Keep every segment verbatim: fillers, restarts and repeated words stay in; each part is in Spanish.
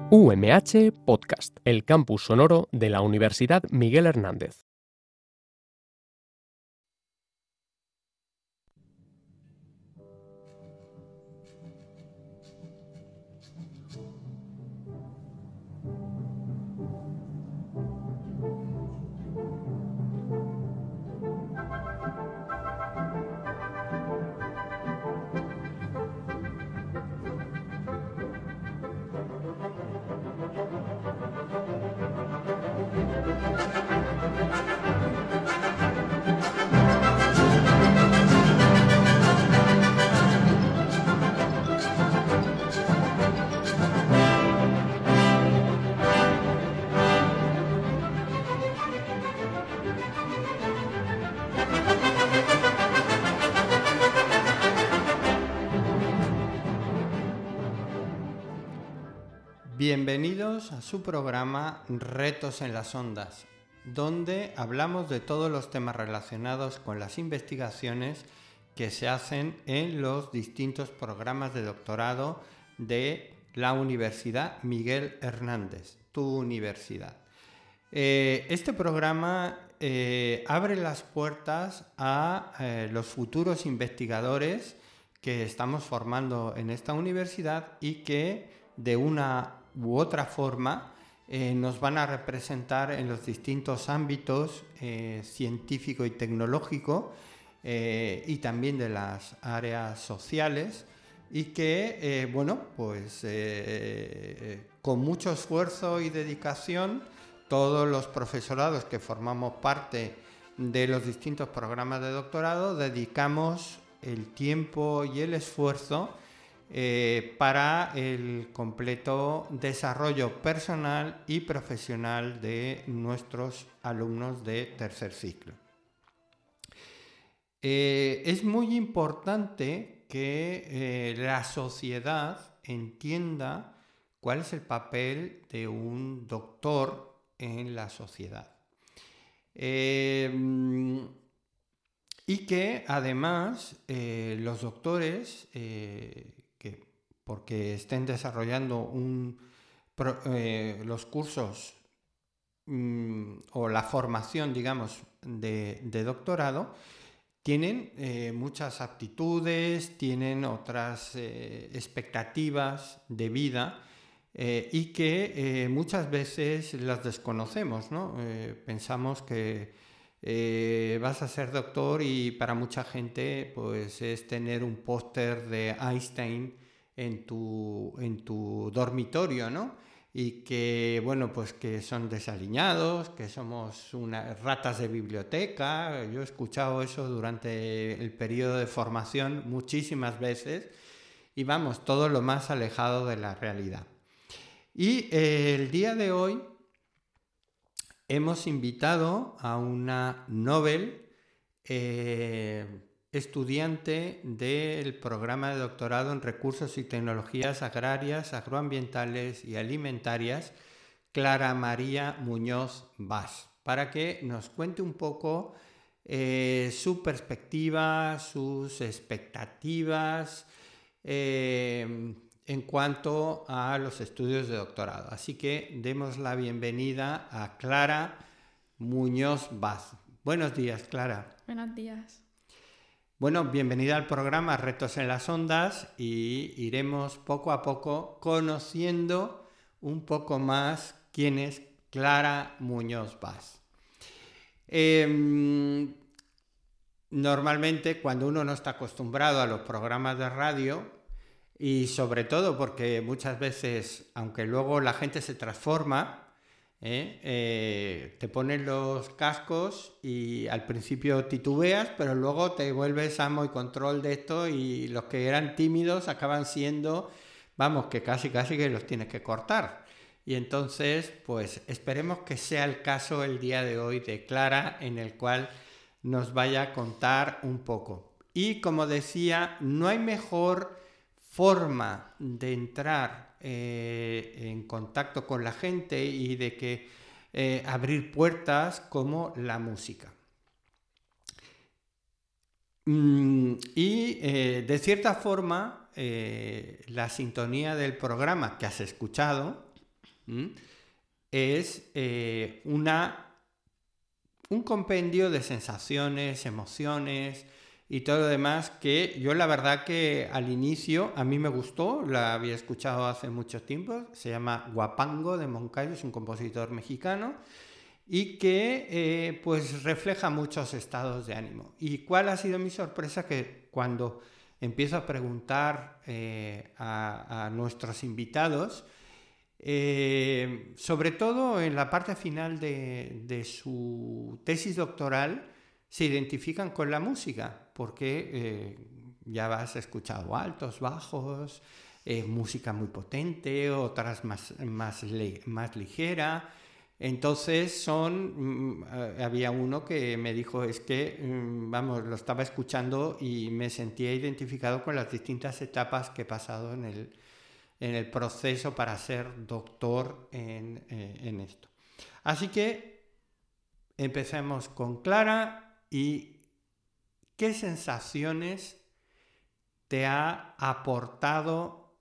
U M H Podcast, el campus sonoro de la Universidad Miguel Hernández. Bienvenidos a su programa Retos en las Ondas, donde hablamos de todos los temas relacionados con las investigaciones que se hacen en los distintos programas de doctorado de la Universidad Miguel Hernández, tu universidad. Eh, este programa eh, abre las puertas a eh, los futuros investigadores que estamos formando en esta universidad y que de una u otra forma eh, nos van a representar en los distintos ámbitos eh, científico y tecnológico eh, y también de las áreas sociales y que, eh, bueno, pues eh, con mucho esfuerzo y dedicación todos los profesorados que formamos parte de los distintos programas de doctorado dedicamos el tiempo y el esfuerzo Eh, para el completo desarrollo personal y profesional de nuestros alumnos de tercer ciclo. Eh, es muy importante que eh, la sociedad entienda cuál es el papel de un doctor en la sociedad. Eh, y que además eh, los doctores eh, que porque estén desarrollando un, pro, eh, los cursos mmm, o la formación, digamos, de, de doctorado, tienen eh, muchas aptitudes, tienen otras eh, expectativas de vida eh, y que eh, muchas veces las desconocemos, ¿no? Eh, pensamos que Eh, vas a ser doctor y para mucha gente pues es tener un póster de Einstein en tu, en tu dormitorio, ¿no? Y que, bueno, pues que son desaliñados, que somos unas ratas de biblioteca. Yo he escuchado eso durante el periodo de formación muchísimas veces y vamos, todo lo más alejado de la realidad. Y eh, el día de hoy hemos invitado a una Nobel eh, estudiante del programa de doctorado en Recursos y Tecnologías Agrarias, Agroambientales y Alimentarias, Clara María Muñoz Bas, para que nos cuente un poco eh, su perspectiva, sus expectativas eh, en cuanto a los estudios de doctorado. Así que demos la bienvenida a Clara Muñoz Bas. Buenos días, Clara. Buenos días. Bueno, bienvenida al programa Retos en las Ondas y iremos poco a poco conociendo un poco más quién es Clara Muñoz Bas. Eh, normalmente cuando uno no está acostumbrado a los programas de radio, y sobre todo porque muchas veces, aunque luego la gente se transforma, ¿eh? Eh, te ponen los cascos y al principio titubeas, pero luego te vuelves amo y control de esto y los que eran tímidos acaban siendo, vamos, que casi casi que los tienes que cortar. Y entonces, pues esperemos que sea el caso el día de hoy de Clara, en el cual nos vaya a contar un poco. Y como decía, no hay mejor forma de entrar eh, en contacto con la gente y de que eh, abrir puertas como la música. Mm, y eh, de cierta forma eh, la sintonía del programa que has escuchado ¿Mm? Es eh, una, un compendio de sensaciones, emociones y todo lo demás que yo la verdad que al inicio a mí me gustó, la había escuchado hace mucho tiempo, se llama Huapango de Moncayo, es un compositor mexicano y que eh, pues refleja muchos estados de ánimo. ¿Y cuál ha sido mi sorpresa? Que cuando empiezo a preguntar eh, a, a nuestros invitados, eh, sobre todo en la parte final de, de su tesis doctoral, se identifican con la música, porque eh, ya has escuchado altos, bajos, eh, música muy potente, otras más, más, le, más ligera. Entonces son, mm, había uno que me dijo, es que, mm, vamos, lo estaba escuchando y me sentía identificado con las distintas etapas que he pasado en el, en el proceso para ser doctor en, eh, en esto. Así que empecemos con Clara y ¿qué sensaciones te ha aportado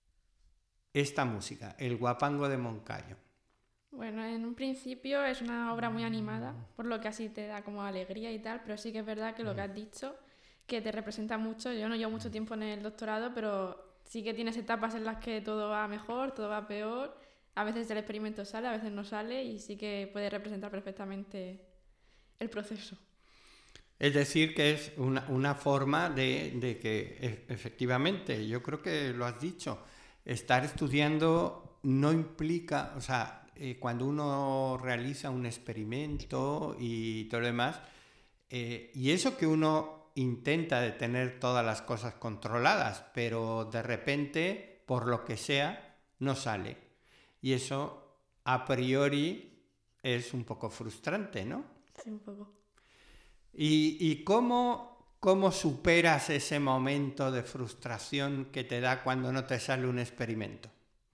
esta música, el Huapango de Moncayo? Bueno, en un principio es una obra muy animada, por lo que así te da como alegría y tal, pero sí que es verdad que lo que has dicho, que te representa mucho. Yo no llevo mucho tiempo en el doctorado, pero sí que tienes etapas en las que todo va mejor, todo va peor. A veces el experimento sale, a veces no sale y sí que puede representar perfectamente el proceso. Es decir, que es una, una forma de, de que efectivamente, yo creo que lo has dicho, estar estudiando no implica, o sea, eh, cuando uno realiza un experimento y todo lo demás, eh, y eso que uno intenta de tener todas las cosas controladas, pero de repente, por lo que sea, no sale. Y eso, a priori, es un poco frustrante, ¿no? Sí, un poco. ¿Y, y cómo, cómo superas ese momento de frustración que te da cuando no te sale un experimento?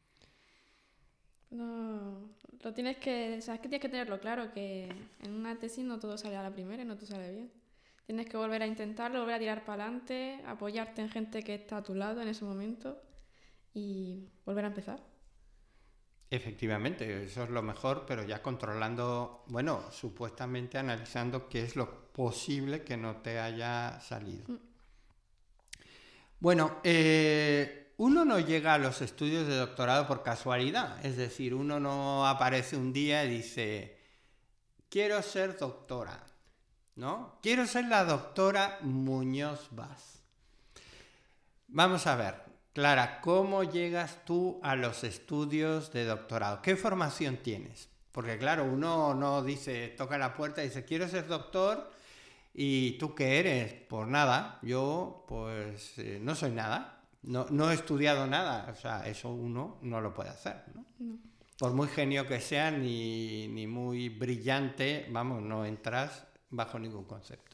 No, lo tienes que, sabes que tienes que tenerlo claro, que en una tesis no todo sale a la primera y no todo sale bien. Tienes que volver a intentarlo, volver a tirar para adelante, apoyarte en gente que está a tu lado en ese momento y volver a empezar. Efectivamente, eso es lo mejor, pero ya controlando, bueno, supuestamente analizando qué es lo posible que no te haya salido. Mm. Bueno, eh, uno no llega a los estudios de doctorado por casualidad, es decir, uno no aparece un día y dice, quiero ser doctora, ¿no? Quiero ser la doctora Muñoz Vaz. Vamos a ver, Clara, ¿cómo llegas tú a los estudios de doctorado? ¿Qué formación tienes? Porque claro, uno no dice, toca la puerta y dice, quiero ser doctor, ¿y tú qué eres? Pues nada, yo pues eh, no soy nada, no, no he estudiado nada, o sea, eso uno no lo puede hacer, ¿no? No. Por muy genio que sea, ni, ni muy brillante, vamos, no entras bajo ningún concepto.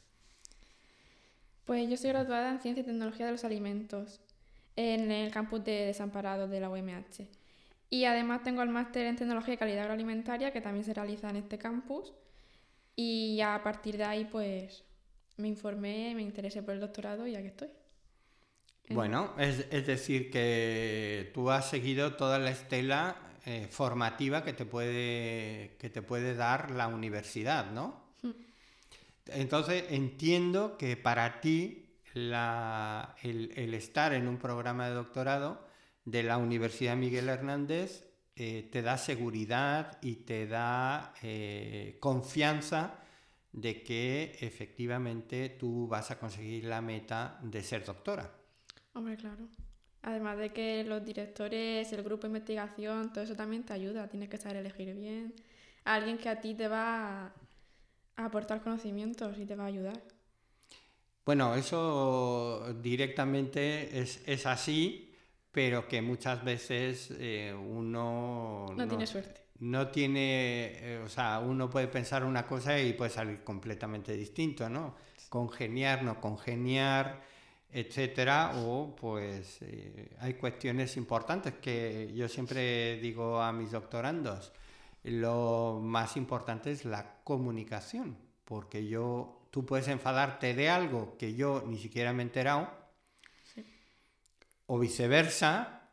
Pues yo soy graduada en Ciencia y Tecnología de los Alimentos en el campus de Desamparados de la U M H. Y además tengo el máster en Tecnología y Calidad Agroalimentaria, que también se realiza en este campus. Y a partir de ahí, pues, me informé, me interesé por el doctorado y aquí estoy. Bueno, es, es decir, que tú has seguido toda la estela eh, formativa que te puede, que te puede dar la universidad, ¿no? Mm. Entonces, entiendo que para ti La, el, el estar en un programa de doctorado de la Universidad Miguel Hernández eh, te da seguridad y te da eh, confianza de que efectivamente tú vas a conseguir la meta de ser doctora. Hombre, claro. Además de que los directores, el grupo de investigación, todo eso también te ayuda. Tienes que saber elegir bien a alguien que a ti te va a aportar conocimientos y te va a ayudar. Bueno, eso directamente es, es así, pero que muchas veces eh, uno... No, no tiene suerte. No tiene, eh, o sea, uno puede pensar una cosa y puede salir completamente distinto, ¿no? Congeniar, no congeniar, etcétera, o pues eh, hay cuestiones importantes que yo siempre digo a mis doctorandos, lo más importante es la comunicación, porque yo... Tú puedes enfadarte de algo que yo ni siquiera me he enterado, sí. O viceversa,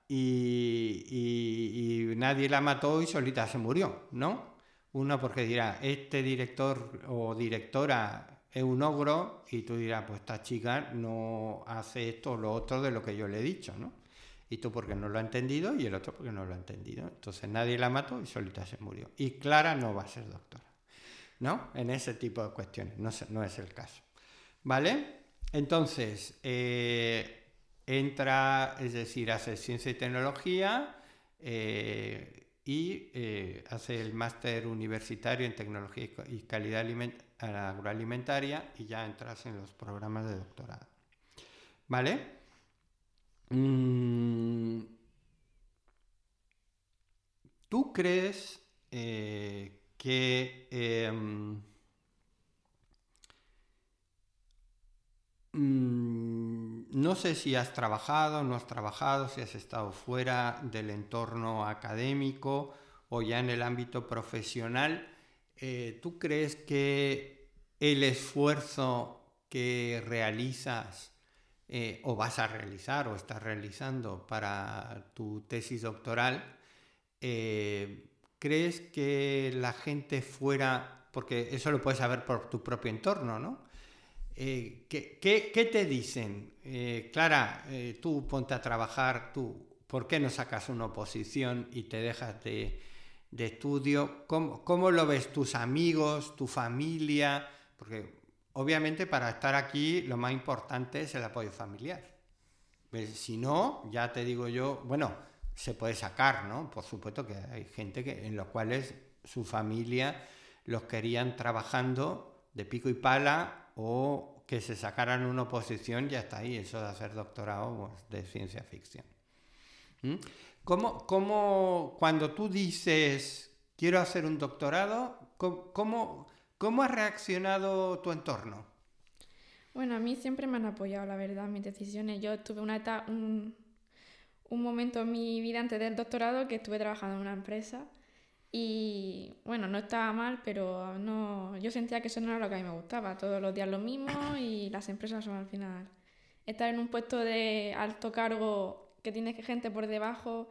y, y, y nadie la mató y solita se murió, ¿no? Uno porque dirá, este director o directora es un ogro, y tú dirás, pues esta chica no hace esto o lo otro de lo que yo le he dicho, ¿no? Y tú porque no lo ha entendido y el otro porque no lo ha entendido. Entonces nadie la mató y solita se murió. Y Clara no va a ser doctora, ¿no? En ese tipo de cuestiones, no, no es el caso, ¿vale? Entonces, eh, entra, es decir, hace ciencia y tecnología eh, y eh, hace el máster universitario en tecnología y calidad aliment- agroalimentaria, y ya entras en los programas de doctorado, ¿vale? Mm, ¿Tú crees eh, que eh, mm, no sé si has trabajado, no has trabajado, si has estado fuera del entorno académico o ya en el ámbito profesional, eh, ¿tú crees que el esfuerzo que realizas eh, o vas a realizar o estás realizando para tu tesis doctoral, eh, crees que la gente fuera, porque eso lo puedes saber por tu propio entorno, ¿no? Eh, ¿qué, qué, ¿Qué te dicen? Eh, Clara, eh, tú ponte a trabajar, tú, ¿por qué no sacas una oposición y te dejas de, de estudio? ¿Cómo, ¿Cómo lo ves tus amigos, tu familia? Porque obviamente para estar aquí lo más importante es el apoyo familiar. Pues, si no, ya te digo yo, bueno, se puede sacar, ¿no? Por supuesto que hay gente que, en los cuales su familia los querían trabajando de pico y pala, o que se sacaran una oposición, ya está ahí, eso de hacer doctorado pues, de ciencia ficción. ¿Mm? ¿Cómo, cómo, cuando tú dices quiero hacer un doctorado, cómo, cómo, cómo ha reaccionado tu entorno? Bueno, a mí siempre me han apoyado, la verdad, mis decisiones. Yo tuve una etapa, un, un momento en mi vida antes del doctorado que estuve trabajando en una empresa y, bueno, no estaba mal, pero no, yo sentía que eso no era lo que a mí me gustaba. Todos los días lo mismo, y las empresas son al final estar en un puesto de alto cargo que tienes gente por debajo.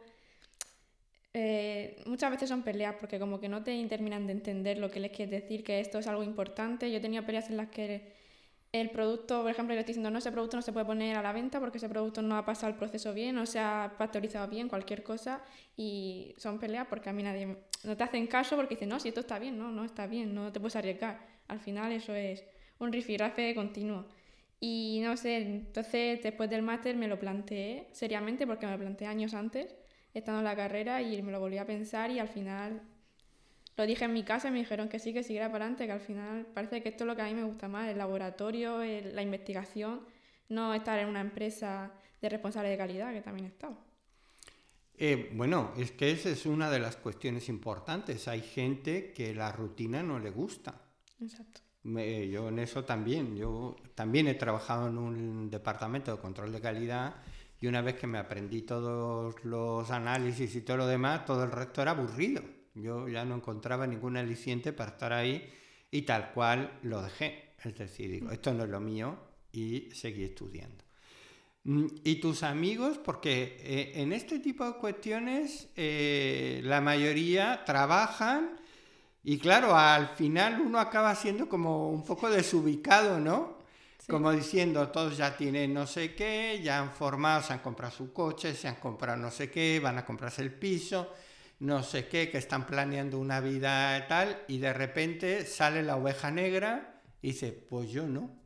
Eh, muchas veces son peleas porque como que no te terminan de entender lo que les quieres decir, que esto es algo importante. Yo he tenido peleas en las que el producto, por ejemplo, yo estoy diciendo, no, ese producto no se puede poner a la venta porque ese producto no ha pasado el proceso bien, no se ha pasteurizado bien, cualquier cosa, y son peleas porque a mí nadie, no te hacen caso porque dicen, no, si esto está bien, no, no está bien, no te puedes arriesgar. Al final eso es un rifirrafe continuo. Y no sé, entonces después del máster me lo planteé seriamente, porque me lo planteé años antes, estando en la carrera, y me lo volví a pensar, y al final lo dije en mi casa y me dijeron que sí, que siguiera para adelante, que al final parece que esto es lo que a mí me gusta más, el laboratorio, el, la investigación, no estar en una empresa de responsable de calidad, que también he estado. Eh, bueno, es que esa es una de las cuestiones importantes. Hay gente que la rutina no le gusta. Exacto. Me, yo en eso también. Yo también he trabajado en un departamento de control de calidad, y una vez que me aprendí todos los análisis y todo lo demás, todo el resto era aburrido. Yo ya no encontraba ningún aliciente para estar ahí, y tal cual lo dejé. Es decir, digo, esto no es lo mío, y seguí estudiando. ¿Y tus amigos? Porque eh, en este tipo de cuestiones eh, la mayoría trabajan, y claro, al final uno acaba siendo como un poco desubicado, ¿no? Sí. Como diciendo, todos ya tienen no sé qué, ya han formado, se han comprado su coche, se han comprado no sé qué, van a comprarse el piso, no sé qué, que están planeando una vida tal, y de repente sale la oveja negra y dice, pues yo no.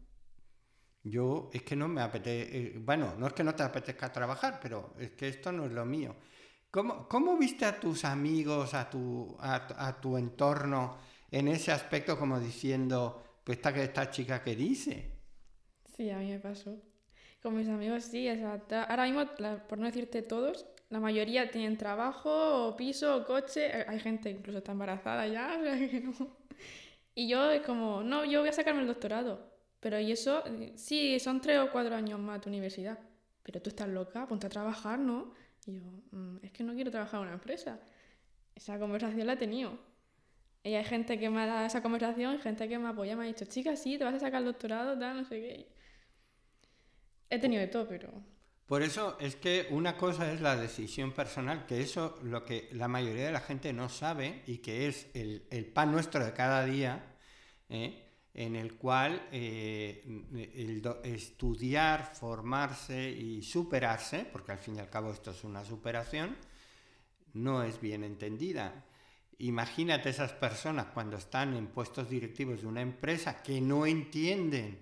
Yo es que no me apetece, eh, bueno, no es que no te apetezca trabajar, pero es que esto no es lo mío. ¿Cómo, cómo viste a tus amigos, a tu, a, a tu entorno en ese aspecto, como diciendo, pues esta, esta chica que dice? Sí, a mí me pasó. Con mis amigos sí, exacto. Ahora mismo, la- por no decirte todos, la mayoría tienen trabajo, o piso, o coche. Eh, Hay gente que incluso está embarazada ya, o sea que no. Y yo es como, no, yo voy a sacarme el doctorado. Pero y eso, eh, sí, son tres o cuatro años más tu universidad. Pero tú estás loca, ponte a trabajar, ¿no? Y yo, "Mm, es que no quiero trabajar en una empresa". Esa conversación la he tenido. Y hay gente que me ha dado esa conversación, gente que me apoya, me ha dicho, chica, sí, te vas a sacar el doctorado, tal, no sé qué. He tenido de todo, pero... Por eso es que una cosa es la decisión personal, que eso lo que la mayoría de la gente no sabe y que es el, el pan nuestro de cada día, ¿eh? En el cual eh, el do, estudiar, formarse y superarse, porque al fin y al cabo esto es una superación, no es bien entendida. Imagínate esas personas cuando están en puestos directivos de una empresa que no entienden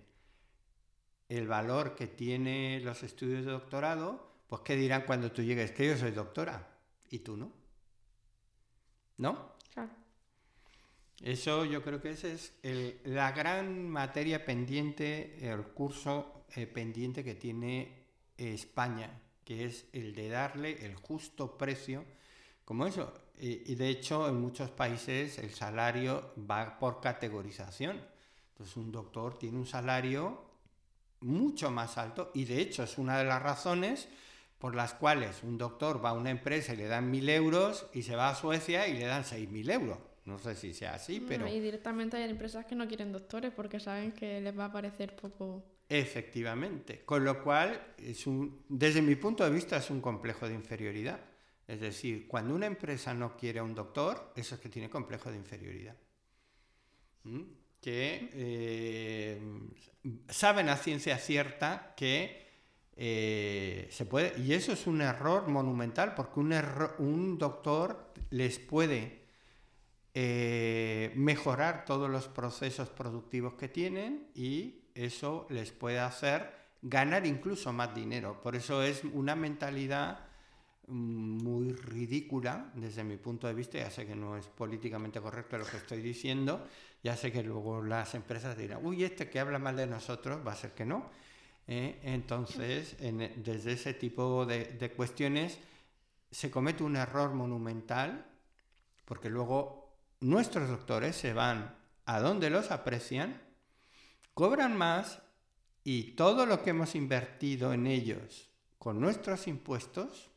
el valor que tiene los estudios de doctorado, pues ¿qué dirán cuando tú llegues? Que yo soy doctora y tú no. ¿No? Claro. Eso yo creo que esa es el, la gran materia pendiente, el curso eh, pendiente que tiene España, que es el de darle el justo precio, como eso. Y, y de hecho en muchos países el salario va por categorización. Entonces un doctor tiene un salario mucho más alto y de hecho es una de las razones por las cuales un doctor va a una empresa y le dan mil euros y se va a Suecia y le dan seis mil euros. No sé si sea así, Bueno, pero... Y directamente hay empresas que no quieren doctores porque saben que les va a parecer poco... Efectivamente. Con lo cual, es un, desde mi punto de vista, es un complejo de inferioridad. Es decir, cuando una empresa no quiere a un doctor, eso es que tiene complejo de inferioridad. ¿Mm? Que eh, saben a ciencia cierta que eh, se puede... Y eso es un error monumental, porque un, error, un doctor les puede... Eh, mejorar todos los procesos productivos que tienen y eso les puede hacer ganar incluso más dinero. Por eso es una mentalidad muy ridícula desde mi punto de vista. Ya sé que no es políticamente correcto lo que estoy diciendo, ya sé que luego las empresas dirán, uy, este que habla mal de nosotros, va a ser que no. Eh, entonces, en, desde ese tipo de, de cuestiones se comete un error monumental, porque luego nuestros doctores se van a donde los aprecian, cobran más y todo lo que hemos invertido en ellos con nuestros impuestos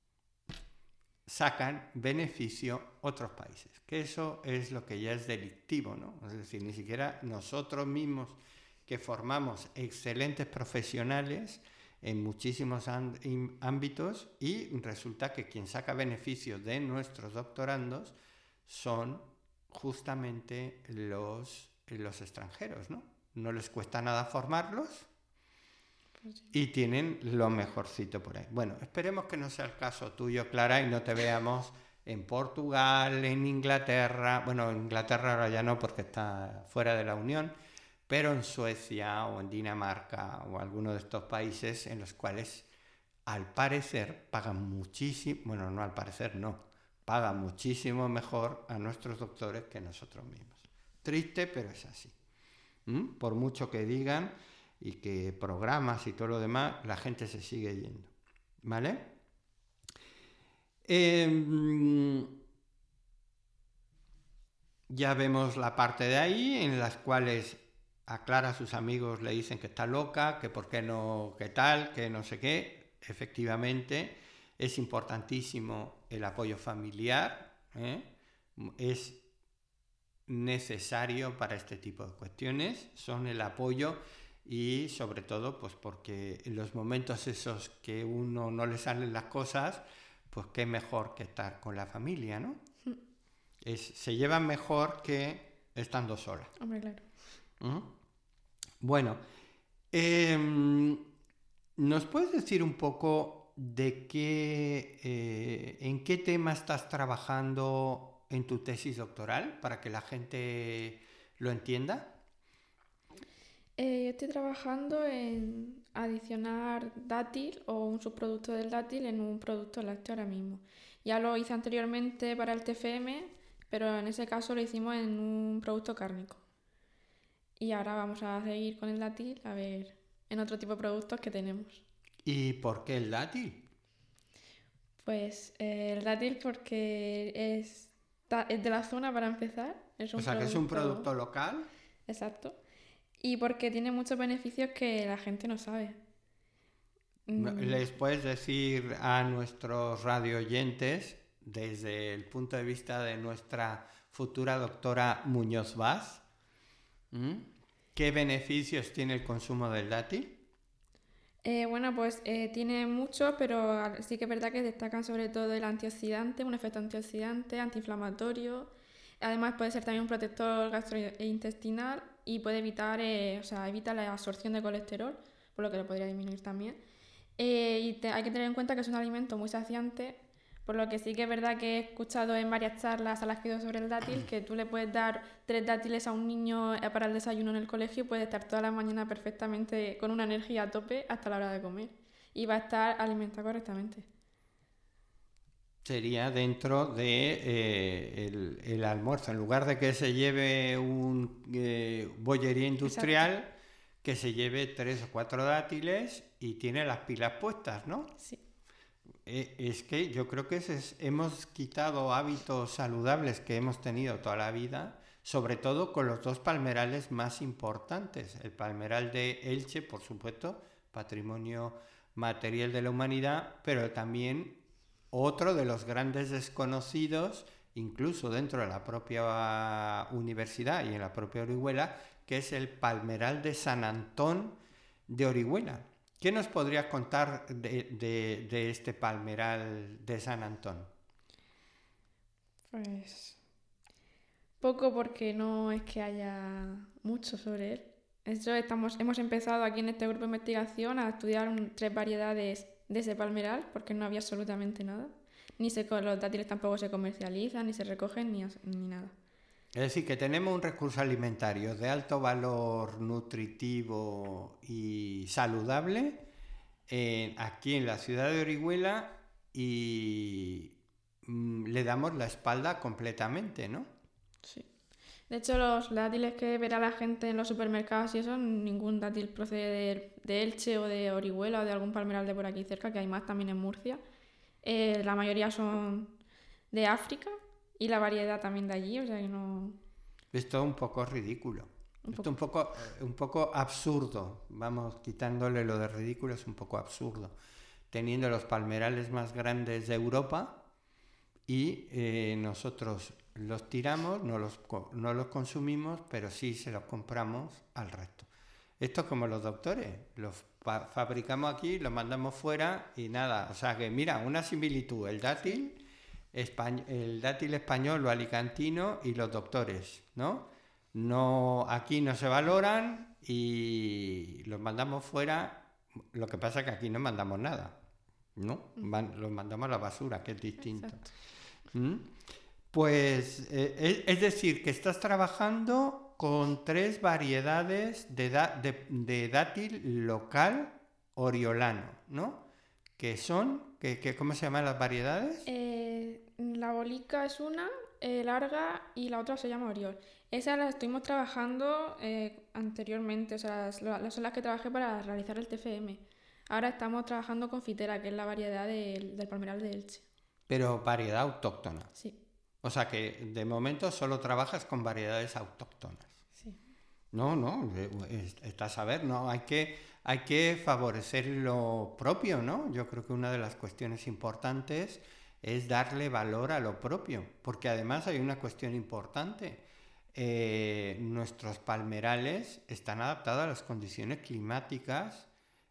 sacan beneficio otros países. Que eso es lo que ya es delictivo, ¿no? Es decir, ni siquiera nosotros mismos que formamos excelentes profesionales en muchísimos ámbitos y resulta que quien saca beneficio de nuestros doctorandos son justamente los, los extranjeros, ¿no? No les cuesta nada formarlos y tienen lo mejorcito por ahí. Bueno, esperemos que no sea el caso tuyo, Clara, y no te veamos en Portugal, en Inglaterra, bueno, en Inglaterra ahora ya no porque está fuera de la Unión, pero en Suecia o en Dinamarca o alguno de estos países en los cuales al parecer pagan muchísimo, bueno, no al parecer, no, paga muchísimo mejor a nuestros doctores que nosotros mismos. Triste, pero es así. ¿Mm? Por mucho que digan y que programas y todo lo demás, la gente se sigue yendo. ¿Vale? Eh, ya vemos la parte de ahí en las cuales a Clara sus amigos le dicen que está loca, que por qué no, que tal, que no sé qué. Efectivamente, es importantísimo el apoyo familiar, ¿eh? Es necesario para este tipo de cuestiones, son el apoyo y sobre todo pues porque en los momentos esos que uno no le salen las cosas, pues qué mejor que estar con la familia, ¿no? Mm. Es, se llevan mejor que estando sola. Hombre, claro. ¿Mm? Bueno, eh, ¿nos puedes decir un poco de qué, eh, en qué tema estás trabajando en tu tesis doctoral para que la gente lo entienda? Eh, yo estoy trabajando en adicionar dátil o un subproducto del dátil en un producto lácteo ahora mismo. Ya lo hice anteriormente para el T F M, pero en ese caso lo hicimos en un producto cárnico. Y ahora vamos a seguir con el dátil a ver en otro tipo de productos que tenemos. ¿Y por qué el dátil? Pues eh, el dátil porque es, es de la zona para empezar. Es un o sea, producto... que es un producto local. Exacto. Y porque tiene muchos beneficios que la gente no sabe. ¿Les puedes decir a nuestros radio oyentes, desde el punto de vista de nuestra futura doctora Muñoz Vaz, ¿Mm? qué beneficios tiene el consumo del dátil? Eh, bueno, pues eh, tiene muchos, pero sí que es verdad que destacan sobre todo el antioxidante, un efecto antioxidante, antiinflamatorio. Además puede ser también un protector gastrointestinal y puede evitar, eh, o sea, evita la absorción de colesterol, por lo que lo podría disminuir también. Eh, y te- hay que tener en cuenta que es un alimento muy saciante, por lo que sí que es verdad que he escuchado en varias charlas a las que he ido sobre el dátil que tú le puedes dar tres dátiles a un niño eh, para el desayuno en el colegio y puede estar toda la mañana perfectamente con una energía a tope hasta la hora de comer y va a estar alimentado correctamente. Sería dentro de eh, el, el almuerzo, en lugar de que se lleve un eh, bollería Exacto. industrial, que se lleve tres o cuatro dátiles y tiene las pilas puestas, ¿no? Sí, Eh, es que yo creo que ese es- hemos quitado hábitos saludables que hemos tenido toda la vida, sobre todo con los dos palmerales más importantes. El palmeral de Elche, por supuesto, patrimonio material de la humanidad, pero también otro de los grandes desconocidos, incluso dentro de la propia universidad y en la propia Orihuela, que es el palmeral de San Antón de Orihuela. ¿Qué nos podrías contar de, de- de este palmeral de San Antón? pues poco porque no es que haya mucho sobre él. Eso estamos, hemos empezado aquí en este grupo de investigación a estudiar un- tres variedades de ese palmeral porque no había absolutamente nada. Ni se, co- los dátiles tampoco se comercializan, ni se recogen, ni, as- ni nada. Es decir, que tenemos un recurso alimentario de alto valor nutritivo y saludable eh, aquí en la ciudad de Orihuela y mm, le damos la espalda completamente, ¿no? Sí. De hecho, los dátiles que verá la gente en los supermercados y eso, ningún dátil procede de, de Elche o de Orihuela o de algún palmeral de por aquí cerca, que hay más también en Murcia. Eh, la mayoría son de África y la variedad también de allí, o sea que no... Esto es un poco ridículo. Un Esto es un poco. poco, eh, un poco absurdo. Vamos, quitándole lo de ridículo, es un poco absurdo. Teniendo los palmerales más grandes de Europa y eh, nosotros los tiramos, no los, no los consumimos, pero sí se los compramos al resto. Esto es como los doctores, los fa- fabricamos aquí, los mandamos fuera y nada. O sea que mira, una similitud, el dátil, españ- el dátil español o alicantino y los doctores, ¿no? No, aquí no se valoran y los mandamos fuera. Lo que pasa es que aquí no mandamos nada, ¿no? Van- los mandamos a la basura, que es distinto. Exacto. ¿Mm? Pues eh, es, es decir, que estás trabajando con tres variedades de, da- de- de dátil local oriolano, ¿no? Que son, que, que- ¿cómo se llaman las variedades? Eh, la bolica es una, eh, larga, y la otra se llama Oriol. Esas las estuvimos trabajando eh, anteriormente, o sea, las, las son las que trabajé para realizar el T F M. Ahora estamos trabajando con Fitera, que es la variedad del, del palmeral de Elche. Pero variedad autóctona. Sí, O sea que de momento solo trabajas con variedades autóctonas. sí. No, no, eh, es- estás a ver, no, hay que, hay que favorecer lo propio, ¿no? Yo creo que una de las cuestiones importantes es darle valor a lo propio, porque además hay una cuestión importante. Eh, nuestros palmerales están adaptados a las condiciones climáticas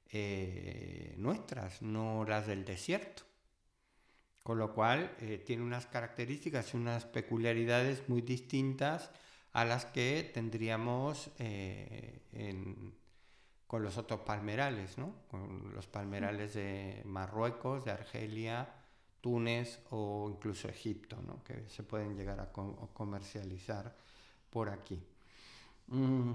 eh, nuestras, no las del desierto. Con lo cual eh, tiene unas características y unas peculiaridades muy distintas a las que tendríamos eh, en- con los otros palmerales, ¿no? Con los palmerales de Marruecos, de Argelia, Túnez o incluso Egipto, ¿no? Que se pueden llegar a co- comercializar por aquí. Mm,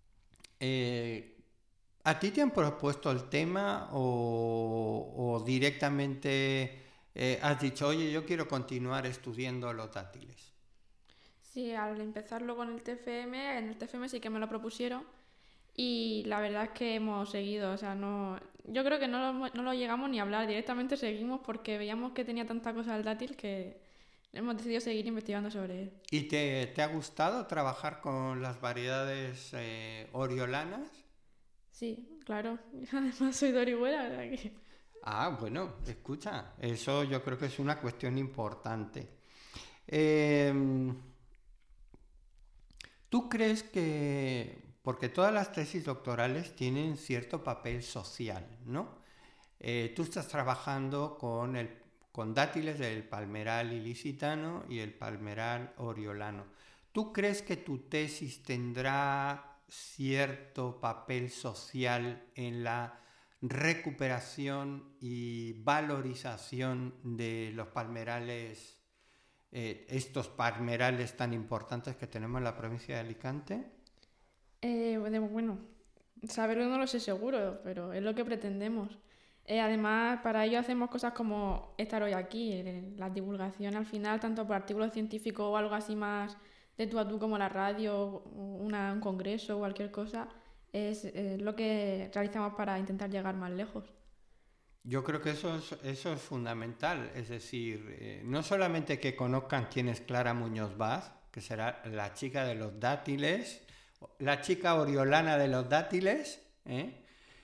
eh, ¿A ti te han propuesto el tema o, o directamente eh, has dicho, oye, yo quiero continuar estudiando los dátiles? Sí, al empezarlo con el T F M, en el T F M sí que me lo propusieron y la verdad es que hemos seguido, o sea, no, yo creo que no lo, hemos- no lo llegamos ni a hablar, directamente seguimos porque veíamos que tenía tanta cosa el dátil que hemos decidido seguir investigando sobre él. ¿Y te, te ha gustado trabajar con las variedades eh, oriolanas? Sí, claro, además soy de Orihuela, o sea que... Ah, bueno, escucha, eso yo creo que es una cuestión importante. Em, ¿Tú crees que porque todas las tesis doctorales tienen cierto papel social, ¿no? Eh, tú estás trabajando con, el, con dátiles del palmeral ilicitano y el palmeral oriolano. ¿Tú crees que tu tesis tendrá cierto papel social en la recuperación y valorización de los palmerales, eh, estos palmerales tan importantes que tenemos en la provincia de Alicante? Eh, bueno, saberlo no lo sé seguro, pero es lo que pretendemos. Eh, además, para ello hacemos cosas como estar hoy aquí, eh, la divulgación al final, tanto por artículos científicos o algo así más de tú a tú como la radio, una, un congreso o cualquier cosa, es eh, lo que realizamos para intentar llegar más lejos. Yo creo que eso es, eso es fundamental, es decir, eh, no solamente que conozcan quién es Clara Muñoz Vaz, que será la chica de los dátiles, la chica oriolana de los dátiles, ¿eh?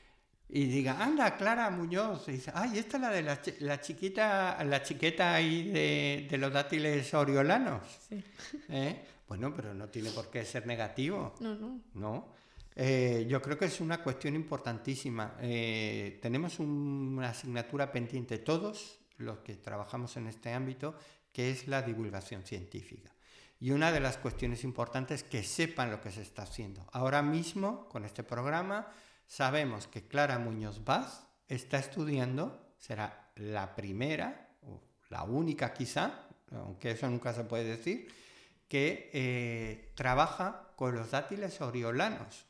Y diga, anda, Clara Muñoz, y dice, ay, esta es la de la, ch- la chiquita, la chiqueta ahí de, de los dátiles oriolanos. Sí. ¿Eh? Bueno, pero no tiene por qué ser negativo. No, no. ¿No? Eh, yo creo que es una cuestión importantísima. Eh, tenemos un, una asignatura pendiente todos los que trabajamos en este ámbito, que es la divulgación científica. Y una de las cuestiones importantes es que sepan lo que se está haciendo. Ahora mismo, con este programa, sabemos que Clara Muñoz Vaz está estudiando, será la primera, o la única quizá, aunque eso nunca se puede decir, que eh, trabaja con los dátiles oriolanos.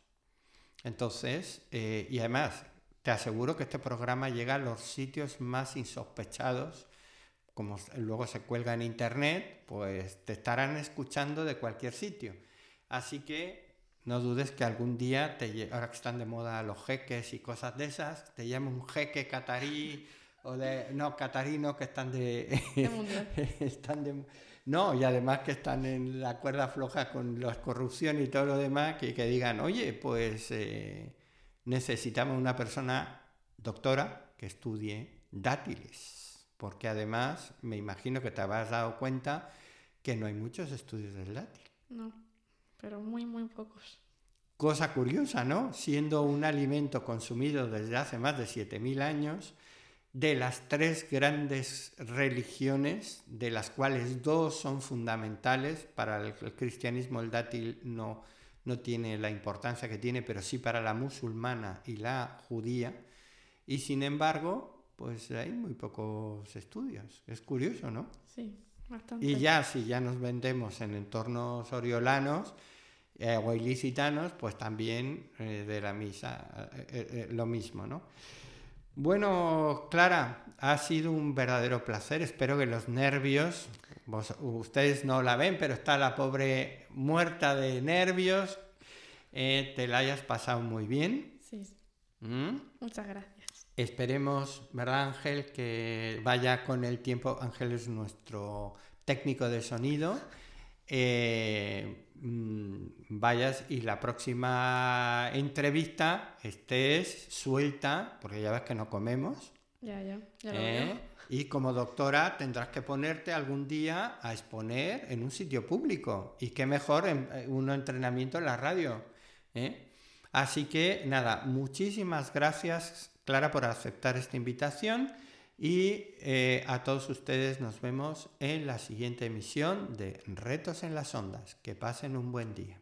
Entonces, eh, y además, te aseguro que este programa llega a los sitios más insospechados, como luego se cuelga en internet, pues te estarán escuchando de cualquier sitio. Así que no dudes que algún día, te, ahora que están de moda los jeques y cosas de esas, te llame un jeque catarí, o de, no, catarí no, que están de... De mundial. están de, no, y además que están en la cuerda floja con la corrupción y todo lo demás, que, que digan, oye, pues eh, necesitamos una persona doctora que estudie dátiles. Porque además me imagino que te habrás dado cuenta que no hay muchos estudios del dátil. No, pero muy, muy pocos. Cosa curiosa, ¿no? Siendo un alimento consumido desde hace más de siete mil años, de las tres grandes religiones, de las cuales dos son fundamentales, para el, el cristianismo el dátil no, no tiene la importancia que tiene, pero sí para la musulmana y la judía, y sin embargo, pues hay muy pocos estudios. Es curioso, ¿no? Sí, bastante. Y ya, si ya nos vendemos en entornos oriolanos eh, o ilicitanos, pues también eh, de la misa, eh, eh, lo mismo, ¿no? Bueno, Clara, ha sido un verdadero placer. Espero que los nervios, vos, ustedes no la ven, pero está la pobre muerta de nervios, eh, te la hayas pasado muy bien. Sí, sí. ¿Mm? Muchas gracias. Esperemos, ¿verdad, Ángel? Que vaya con el tiempo. Ángel es nuestro técnico de sonido. Eh, mmm, vayas y la próxima entrevista estés suelta, porque ya ves que no comemos. Ya, ya, ya lo ¿eh? veo. Y como doctora tendrás que ponerte algún día a exponer en un sitio público. Y qué mejor en, en un entrenamiento en la radio. ¿eh? Así que nada, muchísimas gracias, Clara, por aceptar esta invitación y eh, a todos ustedes nos vemos en la siguiente emisión de Retos en las Ondas. Que pasen un buen día.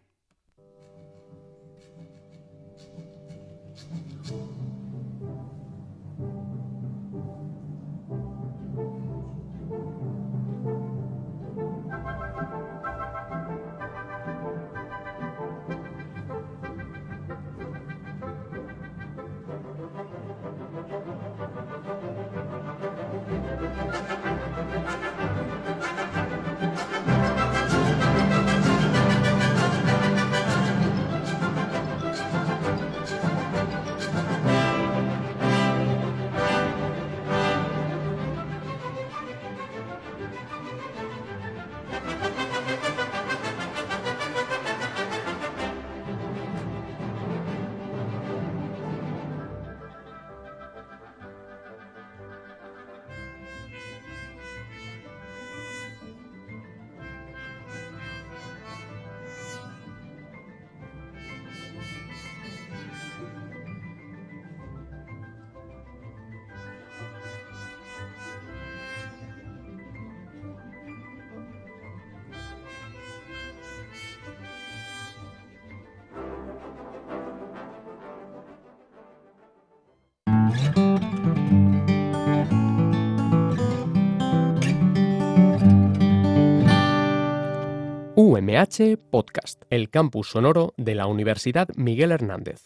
U M H Podcast, el campus sonoro de la Universidad Miguel Hernández.